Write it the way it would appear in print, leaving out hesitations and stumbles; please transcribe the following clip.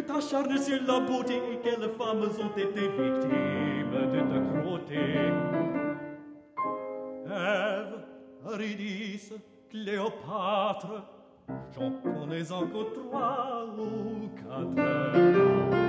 t'acharnes sur la beauté et quelles femmes ont été victimes de ta cruauté. Ève, Eurydice, Cléopâtre, j'en connais encore 3 ou 4.